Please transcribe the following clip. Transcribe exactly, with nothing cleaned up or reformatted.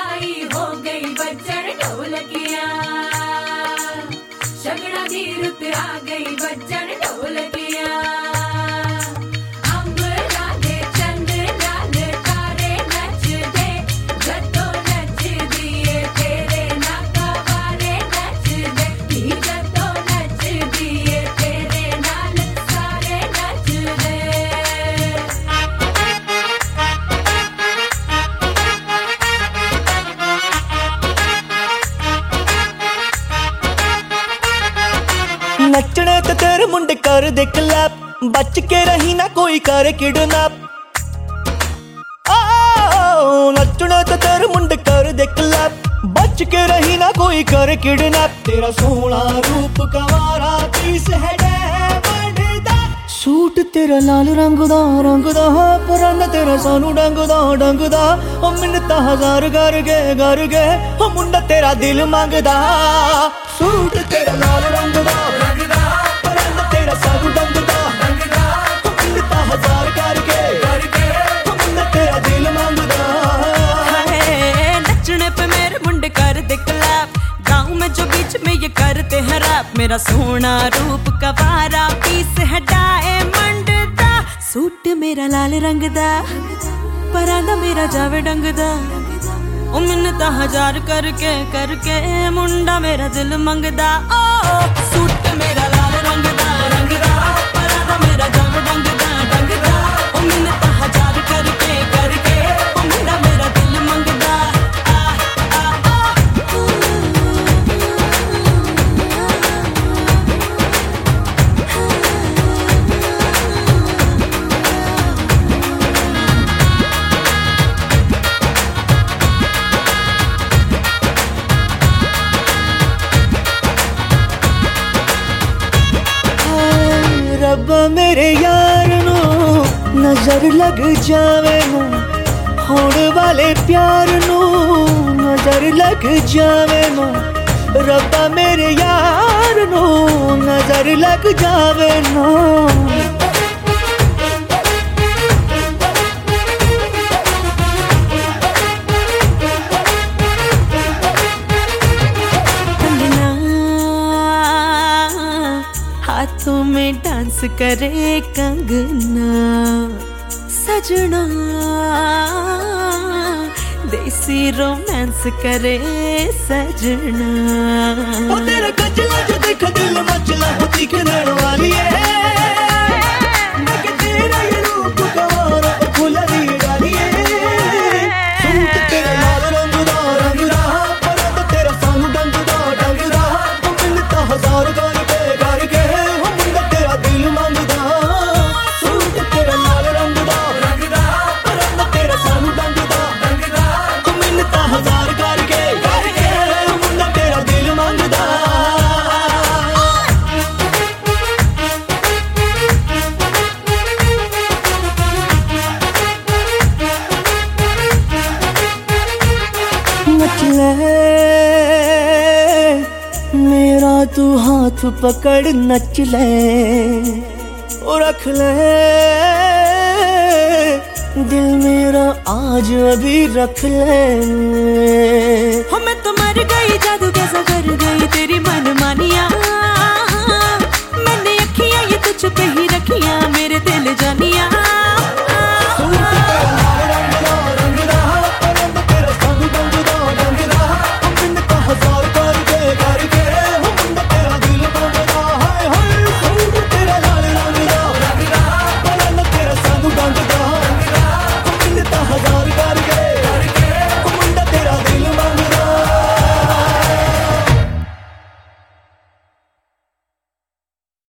आई हो गई बजन ढोलकिया, शगड़ा दी रुत आ गई बजन ढोलकिया। अंब राधे चंद लाल तारे नच दे, जतो नच दिए तेरे नाका वारे नच दे, जतो नच दिए तेरे नाल सारे नच दे। नचने ते तेरे मुंडे कर दे क्लैप, बच के रही ना कोई करे किडनैप। नचने ते तेरे मुंडे कर दे क्लैप, बच के रही ना कोई करे किडनैप। तेरा सोहना रूप कवारा पीस है डायमंड दा, सूट तेरा लाल रंग दा रंग दा, परन तेरा सानू डंग दा डंग दा। ओ मिन्नतां हजार कर गए कर गए, ओ मुंडा तेरा दिल मंगदा। सूट तेरा लाल रंग दा रंग दा, परन तेरा सानू डंग दा डंग दा। ओ मिन्नतां हजार कर गए कर गए, ओ मुंडा तेरा दिल मंगदा। नचने पे मेरे मुंडे कर दे क्लैप, गाँव में जो बीच में ये करते हैं रैप। मेरा सोना रूप कवारा पीस है डायमंड दा, सूट मेरा लाल रंग दा, परांदा मेरा जावे डंग दा। ओ मिन्नतां हजार करके करके, मुंडा मेरा दिल मंगदा। ओ सूट मेरा लाल रंग दा रंग दा, परांदा मेरा जावे डंग दा डंग दा। ओ मिन्नतां हजार करके करके, ओ मुंडा मेरा दिल मंगदा। रब्बा मेरे यार नू नजर लग जावे नू, होने वाले प्यार नू नजर लग जावे नू। रब्बा मेरे यार नू नजर लग जावे नू। हाथों में डांस करे कंगना, सजना देसी रोमांस करे सजना। ओ तेरा गजला जो देख दिल मचला होती खनन वाली है, मैं के तेरा ये रूप कवारा फुलरी डाली है। सूट तेरा लाल रंग दा रंग दा, परंद तेरा सानू डंग दा डंग दा। ओ मिन्नतां हजार करके करके, ओ मुंडा तेरा दिल मंगदा। सूट तेरा लाल रंग दा रंग दा, परंद तेरा सानू डंग दा डंग दा। ओ मिन्नतां हजार करके करके, ओ मुंडा तेरा दिल मंगदा। नच ले मेरा तू हाथ पकड़ नच ले, ओ रख ले दिल मेरा आज अभी रख ले। हो मैं तो मर गई, जादू कैसा कर गई तेरी मनमानियाँ। मैंने अखियाँ ये तुझ पे ही